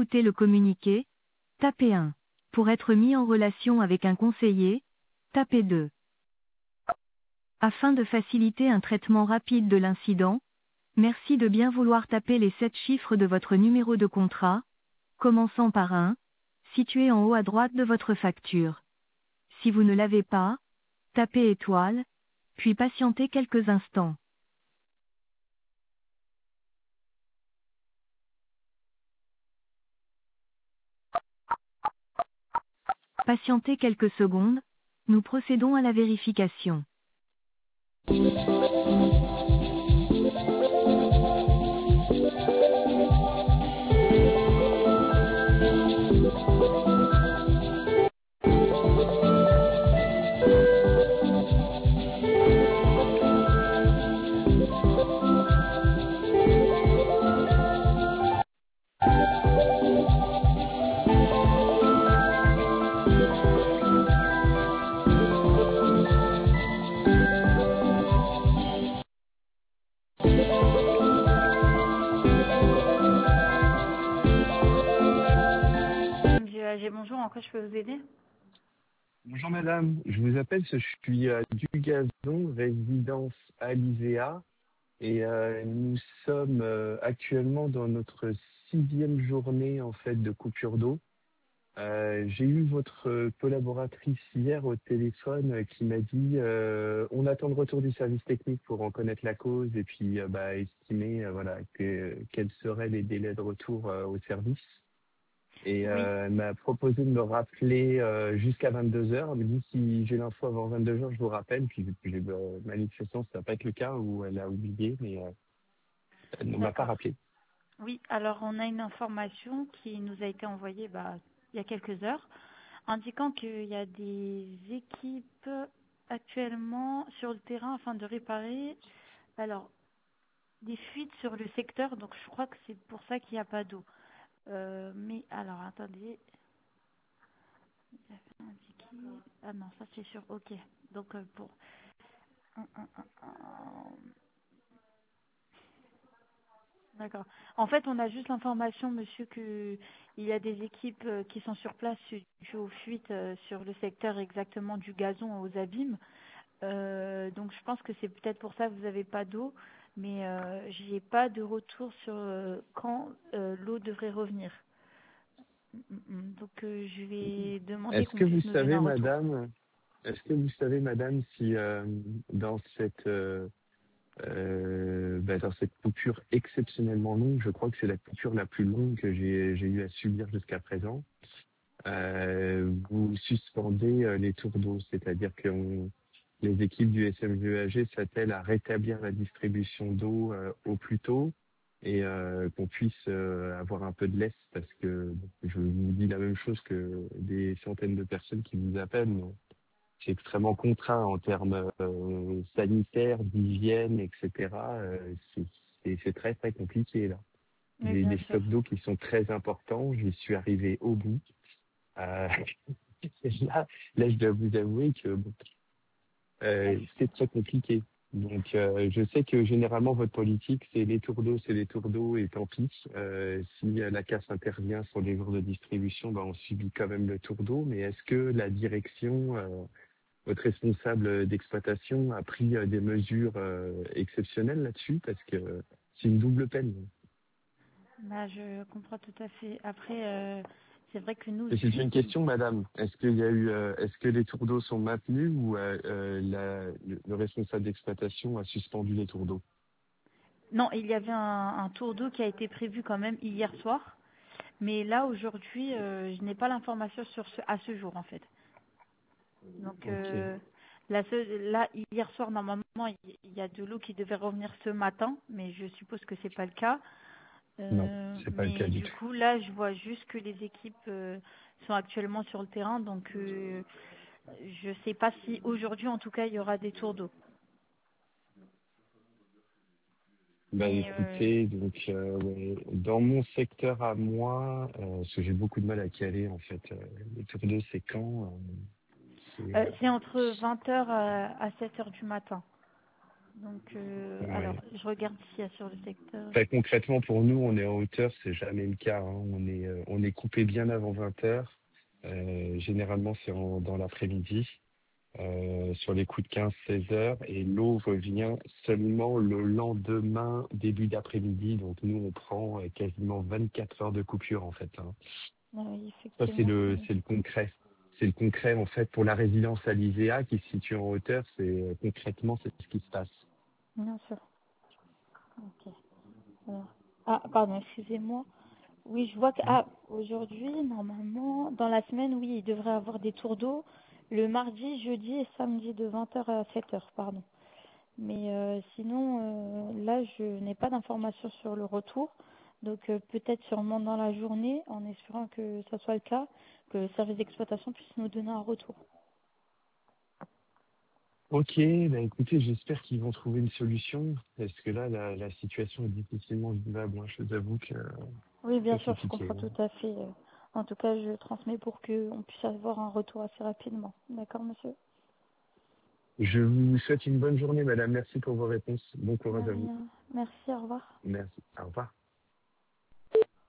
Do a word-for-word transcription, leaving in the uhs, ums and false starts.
écouter le communiqué, tapez un. Pour être mis en relation avec un conseiller, tapez deux. Afin de faciliter un traitement rapide de l'incident, merci de bien vouloir taper les sept chiffres de votre numéro de contrat, commençant par un, situé en haut à droite de votre facture. Si vous ne l'avez pas, tapez étoile, puis patientez quelques instants. Patientez quelques secondes, nous procédons à la vérification. J'ai bonjour, en quoi je peux vous aider? Bonjour madame, je vous appelle parce que je suis à Dugazon, résidence Alizéa, et euh, nous sommes euh, actuellement dans notre sixième journée en fait de coupure d'eau. Euh, j'ai eu votre collaboratrice hier au téléphone euh, qui m'a dit euh, on attend le retour du service technique pour en connaître la cause et puis euh, bah, estimer euh, voilà que, quels seraient les délais de retour euh, au service. Et Oui. euh, elle m'a proposé de me rappeler euh, jusqu'à vingt-deux heures. Elle me dit si j'ai l'info avant vingt-deux heures, je vous rappelle. Puis, puis euh, manifestement, ça va pas être le cas où elle a oublié, mais euh, elle ne m'a pas D'accord. rappelé. Oui, alors on a une information qui nous a été envoyée bah, il y a quelques heures, indiquant qu'il y a des équipes actuellement sur le terrain afin de réparer alors des fuites sur le secteur, donc je crois que c'est pour ça qu'il n'y a pas d'eau. Euh, mais alors attendez, il y avait indiqué... Ah non, ça c'est sûr, ok. Donc euh, pour... Hum, hum, hum, hum. D'accord. En fait, on a juste l'information, monsieur, que il y a des équipes euh, qui sont sur place suite aux fuites euh, sur le secteur exactement du gazon aux abîmes. Euh, donc, je pense que c'est peut-être pour ça que vous n'avez pas d'eau, mais euh, j'ai pas de retour sur euh, quand euh, l'eau devrait revenir. Mm, mm, mm. Donc, euh, je vais demander Est-ce qu'on que vous puisse nous donner savez, un retour. madame, est-ce que vous savez, madame, si euh, dans cette euh, euh, bah, dans cette coupure exceptionnellement longue, je crois que c'est la coupure la plus longue que j'ai j'ai eu à subir jusqu'à présent, euh, vous suspendez euh, les tours d'eau, c'est-à-dire que on- les équipes du S M V E A G s'attellent à rétablir la distribution d'eau euh, au plus tôt et euh, qu'on puisse euh, avoir un peu de laisse parce que bon, je vous dis la même chose que des centaines de personnes qui vous appellent. Mais c'est extrêmement contraint en termes euh, sanitaires, d'hygiène, et cetera. Euh, c'est c'est- c'est très très compliqué là. Oui, J'ai bien des sûr. stocks d'eau qui sont très importants. J'y suis arrivé au bout. Euh, là, là, je dois vous avouer que bon, Ouais, euh, je c'est comprends. très compliqué. Donc, euh, je sais que généralement, votre politique, c'est les tours d'eau, c'est les tours d'eau, et tant pis. Euh, si euh, la casse intervient sur les jours de distribution, ben, on subit quand même le tour d'eau. Mais est-ce que la direction, euh, votre responsable d'exploitation, a pris euh, des mesures euh, exceptionnelles là-dessus? Parce que euh, c'est une double peine. Bah, je comprends tout à fait. Après, euh, c'est vrai que nous, Et c'est vu une question, madame. Est-ce qu'il y a eu, euh, est-ce que les tours d'eau sont maintenus ou euh, euh, la- le, le responsable d'exploitation a suspendu les tours d'eau? non, il y avait un, un tour d'eau qui a été prévu quand même hier soir, mais là aujourd'hui, euh, je n'ai pas l'information sur ce, à ce jour en fait. Donc Ok. euh, la seule- là hier soir normalement il il y a de l'eau qui devait revenir ce matin, mais je suppose que c'est pas le cas. Non, Euh, c'est pas le cas mais du du tout. coup là je vois juste que les équipes euh, sont actuellement sur le terrain, donc euh, je sais pas si aujourd'hui en tout cas il y aura des tours d'eau. Bah Mais euh, écoutez, donc euh, ouais, dans mon secteur à moi, euh, parce que j'ai beaucoup de mal à caler en fait, euh, les tours d'eau c'est quand euh, c'est euh, euh, c'est entre vingt heures à, à sept heures du matin. Donc, euh, alors, Ouais. je regarde s'il y a sur le secteur. Très concrètement, pour nous, on est en hauteur, c'est jamais le cas, hein. On est, euh, on est coupé bien avant vingt heures. Euh, généralement, c'est en- dans l'après-midi, euh, sur les coups de quinze seize heures. Et l'eau revient seulement le lendemain, début d'après-midi. Donc, nous, on prend euh, quasiment vingt-quatre heures de coupure, en fait, hein. Ah oui, Ça, c'est effectivement, le, c'est c'est le concret. C'est le concret, en fait, pour la résidence à l'I S E A qui se situe en hauteur. C'est euh, concrètement, c'est ce qui se passe. bien sûr. Ok. Alors, ah, pardon, excusez-moi. Oui, je vois que ah, aujourd'hui, normalement, dans la semaine, oui, il devrait avoir des tours d'eau le mardi, jeudi et samedi de vingt heures à sept heures, pardon. Mais euh, sinon, euh, là, je n'ai pas d'informations sur le retour. Donc euh, peut-être sûrement dans la journée, en espérant que ça soit le cas, que le service d'exploitation puisse nous donner un retour. Ok, bah écoutez, j'espère qu'ils vont trouver une solution, parce que là, la, la situation est difficilement vivable, hein. Je vous avoue que Oui, bien c'est sûr, je compliqué, comprends hein. tout à fait. euh. En tout cas, je transmets pour qu'on puisse avoir un retour assez rapidement. D'accord, monsieur? Je vous souhaite une bonne journée, madame. Merci pour vos réponses. Bon De courage à vous. rien. Merci, au revoir. Merci. Au revoir.